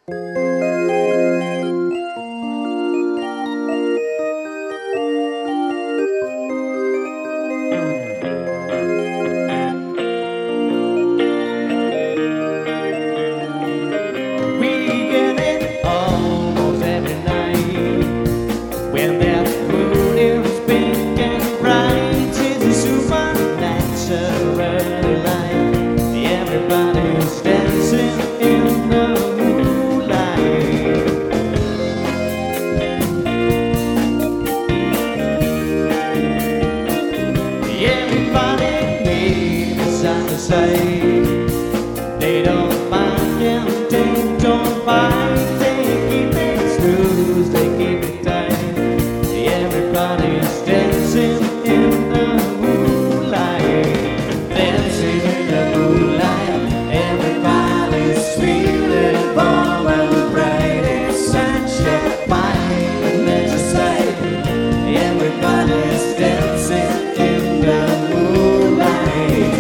They don't mind and they don't mind. They keep it smooth, they keep it tight. Everybody's dancing in the moonlight, dancing in the moonlight. Everybody's feeling warm and bright. It's such a fine thing to say. Everybody's dancing in the moonlight.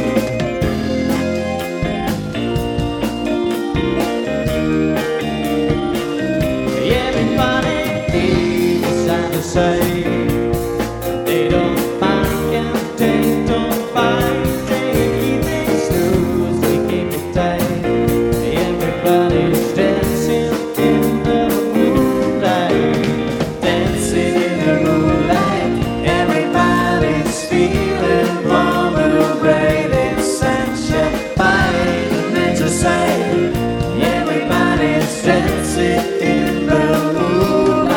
Say they don't mind and they don't fight. They keep it smooth, they keep it tight. Everybody's dancing in the moonlight, dancing in the moonlight. Everybody's feeling warm and bright. It's such a fine thing to say. Everybody's dancing in the moonlight.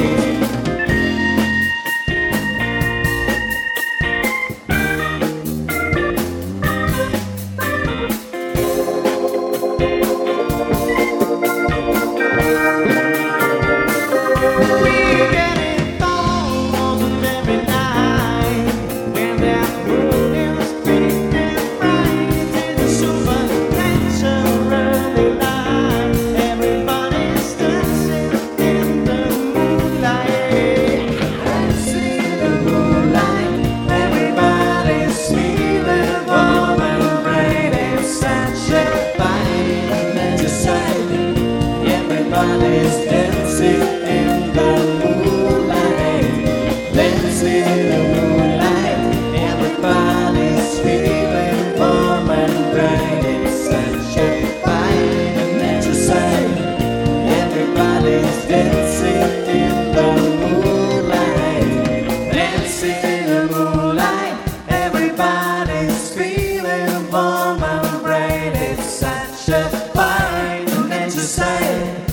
Everybody's dancing in the moonlight, dancing in the moonlight. Everybody's feeling warm and bright. It's such a fine thing to say. Everybody's dancing in the moonlight, dancing in the moonlight. Everybody's feeling warm and bright. It's such a fine thing to say.